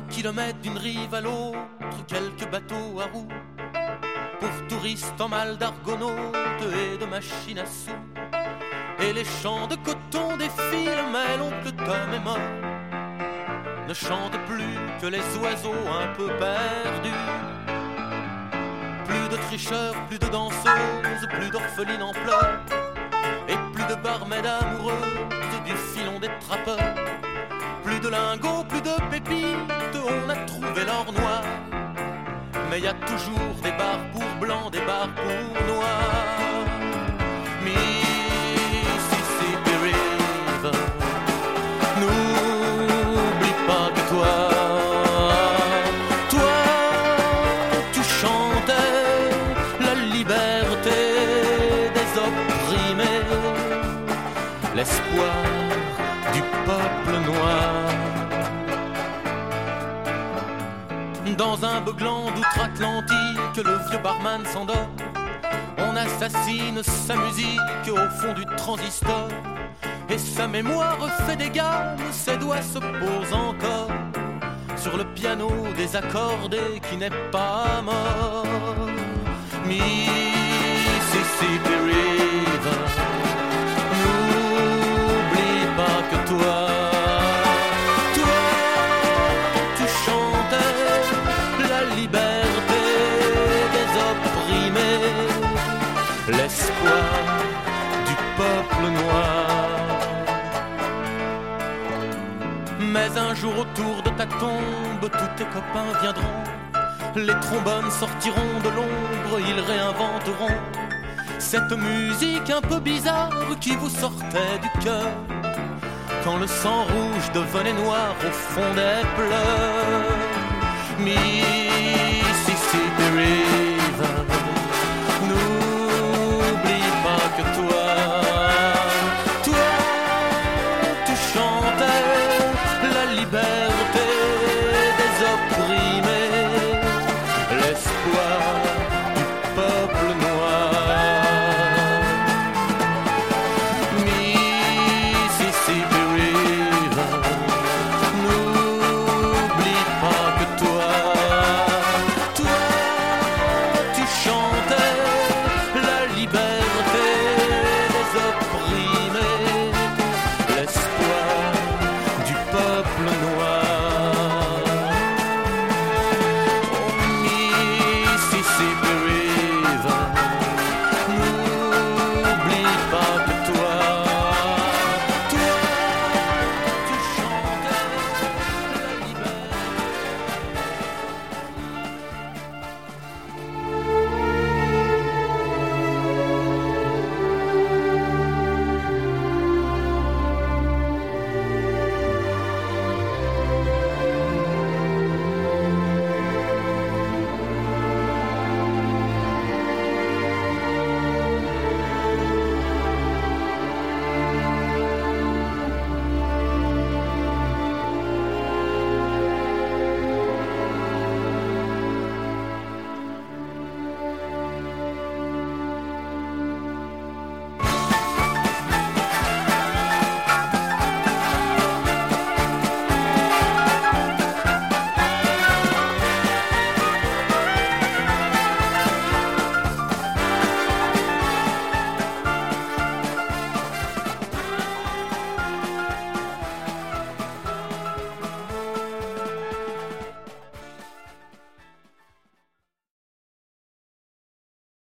kilomètres d'une rive à l'autre, quelques bateaux à roues, pour touristes en mal d'argonautes et de machines à sous. Et les champs de coton défilent, mais l'oncle Tom est mort, ne chante plus que les oiseaux un peu perdus. Plus de tricheurs, plus de danseuses, plus d'orphelines en pleurs, et plus de barmaids amoureuses du filon des trappeurs. Plus de lingots, plus de pépites, on a trouvé l'or noir, mais y a toujours des bars pour blancs, des bars pour noirs. Mississippi River, n'oublie pas que toi tu chantais la liberté des opprimés, l'espoir du peuple noir. Dans un beuglant d'outre-Atlantique, le vieux barman s'endort. On assassine sa musique au fond du transistor, et sa mémoire fait des gammes, ses doigts se posent encore sur le piano désaccordé qui n'est pas mort. Mississippi River, n'oublie pas que toi tu chantais la liberté des opprimés, l'espoir du peuple noir. Mais un jour autour de ta tombe, tous tes copains viendront, les trombones sortiront de l'ombre, ils réinventeront cette musique un peu bizarre qui vous sortait du cœur quand le sang rouge devenait noir au fond des pleurs.